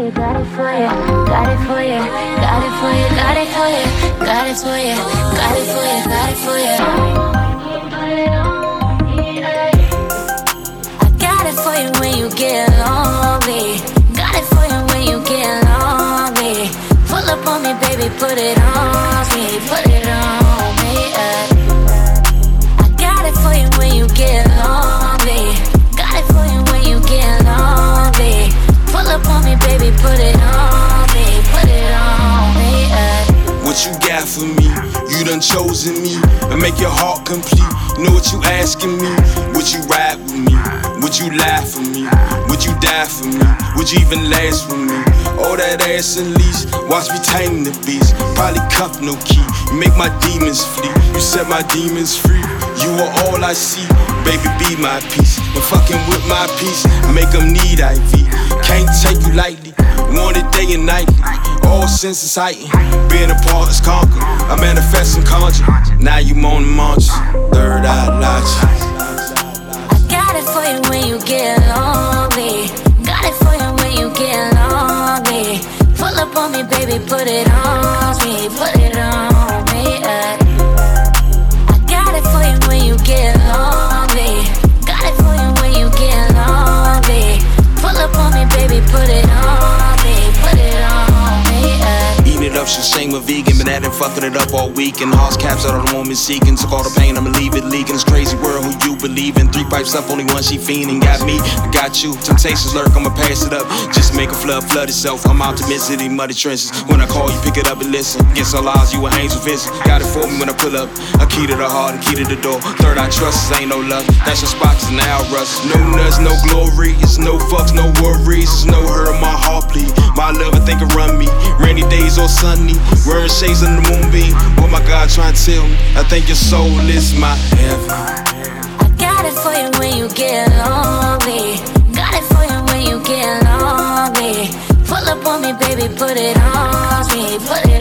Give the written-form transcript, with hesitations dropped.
you, got it for you, got it for you, got it for you, got it for you, got it for you, got it for you, got it for you. I got it for you when you get lonely. Got it for you when you get lonely. Pull up on me, baby, put it on me, put it on me. I got it for you when you get lonely. Got it for you when you get lonely. Pull up on me, baby, put it on me, put it on me. What you got for me? You done chosen me and make your heart complete. Know what you asking me? Would you ride with me? Would you lie for me? Would you die for me? Would you even last for me? Oh, that ass and leash, watch me tame the beast. Probably cuff, no key, you make my demons flee. You set my demons free, you are all I see. Baby, be my peace, and fucking with my peace, make them need IV. Can't take you lightly, want it day and night. All senses heightened, being apart is conquer. I manifest and conjure, now you moan and munch. Third eye logic. I got it for you when you get lonely. Got it for you when you get lonely. Pull up on me, baby, put it on me, put it on me. I got it for you when you get lonely. Got it for you when you get lonely. Pull up on me, baby, put it on me, put it on me. Eating it up, should shame a vegan. Been at it, fucking it up all week. And Hoss caps out all the woman seeking. Took all the pain, I'ma leave it leaking. This crazy world, who you believe in? 3 pipes up, only one she fiending. Got me, I got you. Temptations lurk, I'ma pass it up. Just make a flood itself. I'm optimistic in muddy trenches. When I call you, pick it up and listen. Against all odds, you an angel visit. Got it for me when I pull up. A key to the heart and key to the door. Third eye trust, ain't no luck. That's your spot, cause now rust. No nuts, no glory. It's no fucks, no worries. It's no hurt, my heart bleed. My lover think it run me. Rainy days or sunny. Wearing shades on the moonbeam. What my God trying to tell me? I think your soul is my heaven. I got it for you when you get lonely. Got it for you when you get lonely. Pull up on me, baby, put it on me, put it